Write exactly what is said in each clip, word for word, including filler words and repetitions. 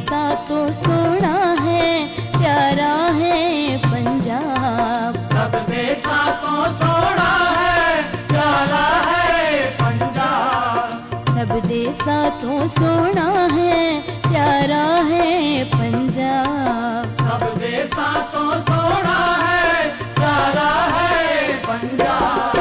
देसा तो सोना है, प्यारा है पंजाब। सब देसा तो सोना है, प्यारा है पंजाब। सब देसा तो सोना है, प्यारा है पंजाब। सब देसा तो सोना है, प्यारा है पंजाब।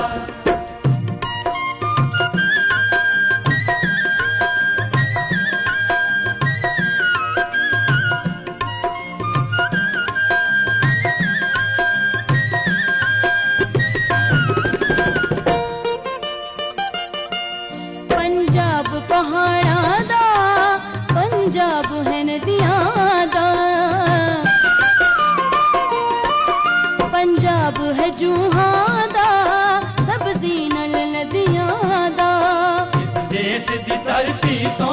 पंजाब पहाड़ा दा, पंजाब है नदियां दा, पंजाब है जूहां दा, सब्जी नल नदियां दा। इस देश दी धरती तो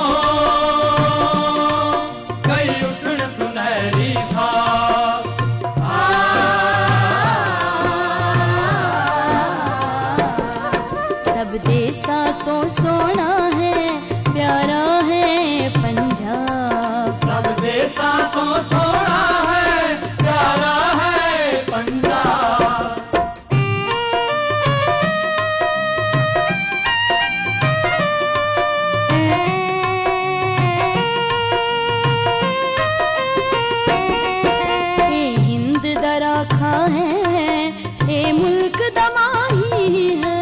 कई उठन सुनहरी था। सब देसा तो सोना है, प्यारा है पंजाब। सब देसा तो सोना है, प्यारा है पंजाब। ए हिंद दा राखा है, ए मुल्क दा माही है।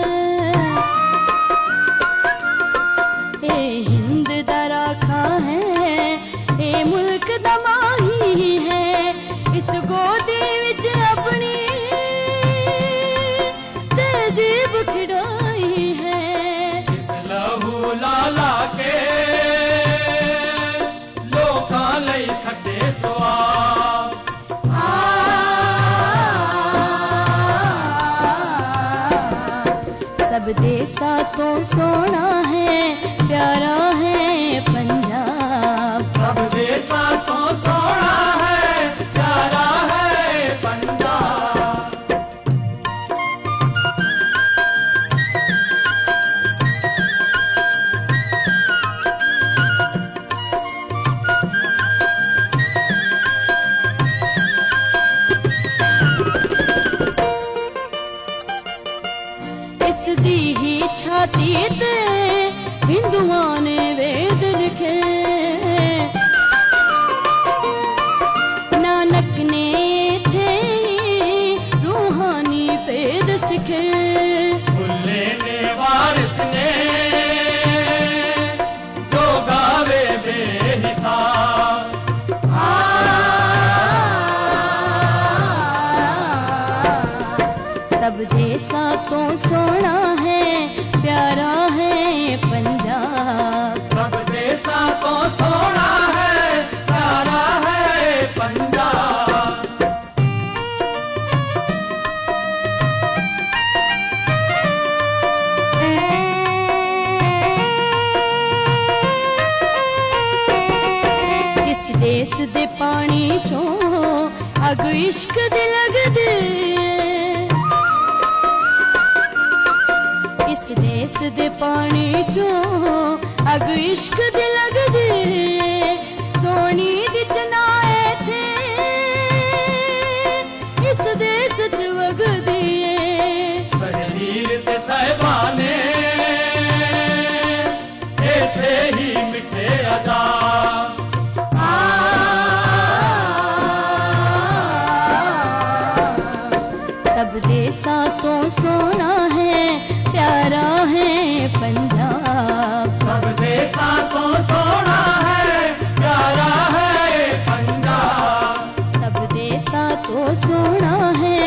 ए हिंद दा राखा है, ए मुल्क दा माही है। इस गोदी विच अपनी तहजीब खिड़ाई है। इस लहू लाला के लोकां लई खट्टे स्वाब। सब देसा तो सोना है, प्यारा है पंजाब। सब देसा तो सोना है, प्यारा है पंजाब। इस दी ही छाती ते हिंदुआं ने वेद लिखे। नानक ने थे रूहानी वेद सिखे। भुल्ले ने वारिस ने जो गावे बेहिसाब। सब देसा तो सोना है, प्यारा है पंजाब। सब देसा तो सोना है, प्यारा है पंजाब। इस देश दे पानी चों अग इश्क दी लगदी। इस देश दे पानी चों अग इश्क दी लगदी। सोनी दी चनाए थे इस देश च वगदी। शहीर ते साहिबाने ऐसे ही मिठे अदा। सब देसा तो सोना है, प्यारा है पंजाब। सब देसा तो सोना है, प्यारा है पंजाब। सब देसा तो सोना है,